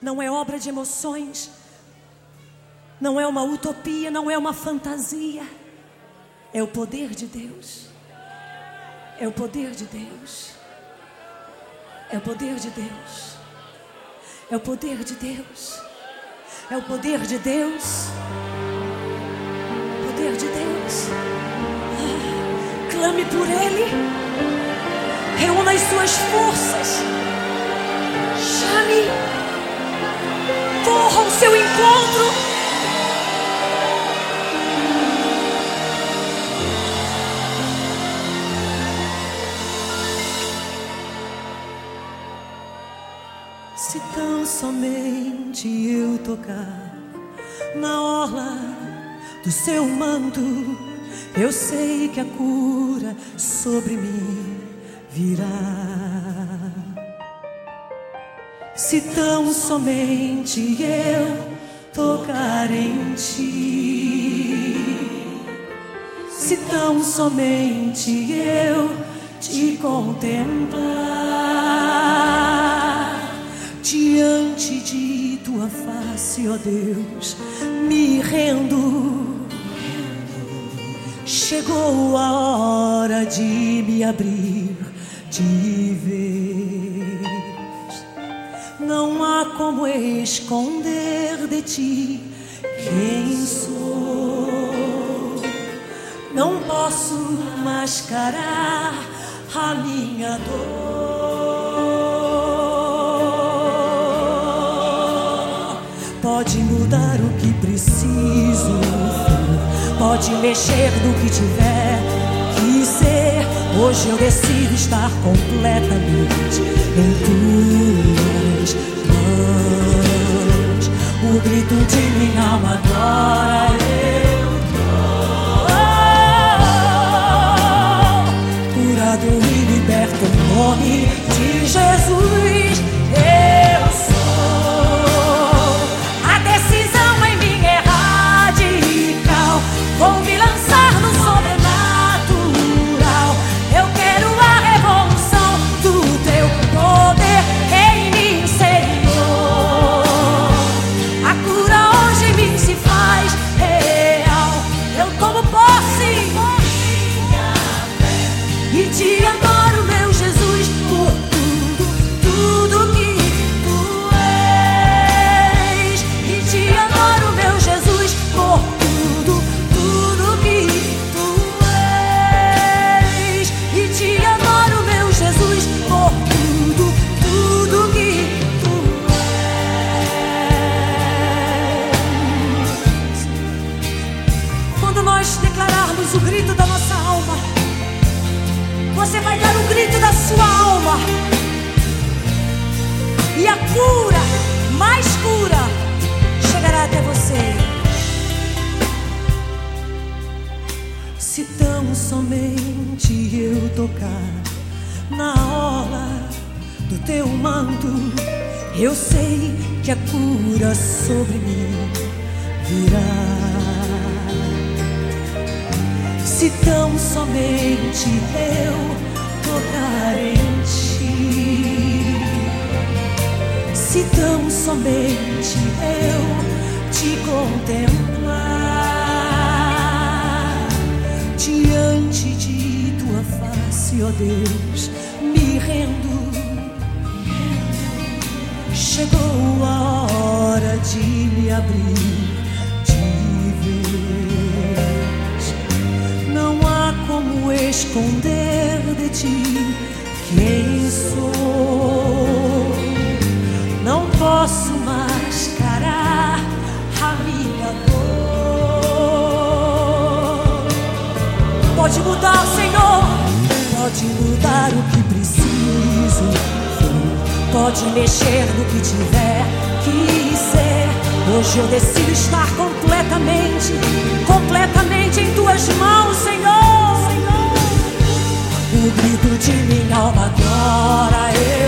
não é obra de emoções, não é uma utopia, não é uma fantasia. É o poder de Deus. É o poder de Deus. É o poder de Deus. É o poder de Deus. É o poder de Deus. Poder de Deus. Clame por Ele. Reúna as suas forças. Chame. Corra ao seu encontro. Se tão somente eu tocar na orla do seu manto, eu sei que a cura sobre mim virá. Se tão somente eu tocar em ti, se tão somente eu te contemplar, diante de tua face, ó Deus, me rendo. Chegou a hora de me abrir de vez. Não há como esconder de ti quem sou. Não posso mascarar a minha dor. Pode mudar o que preciso, pode mexer no que tiver que ser. Hoje eu decido estar completamente em tuas mãos. O grito de minha alma agora eu dou. Curado e liberto em nome de Jesus. Eu sou. A decisão em mim é radical. Vou me lançar no sobrenatural. Eu quero a revolução do teu poder em mim, Senhor. A cura hoje em mim se faz real. Eu tomo posse e te adoro, meu Jesus, por tudo que tu és. E te adoro, meu Jesus, por tudo que tu és. E te adoro, meu Jesus, por tudo que tu és. Quando nós declararmos o grito da nossa alma, você vai dar o grito da sua alma, e a cura, mais cura, chegará até você. Se tão somente eu tocar na orla do teu manto, eu sei que a cura sobre mim virá. Se tão somente eu tocar em ti, se tão somente eu te contemplar, diante de tua face, ó Deus, me rendo. Chegou a hora de me abrir de vez. Não há como esconder de ti quem sou. Não posso mascarar a minha dor. Pode mudar, Senhor. Pode mudar o que preciso. Pode mexer no que tiver que ser. Hoje eu decido estar completamente em tuas mãos, Senhor. O grito de minha alma agora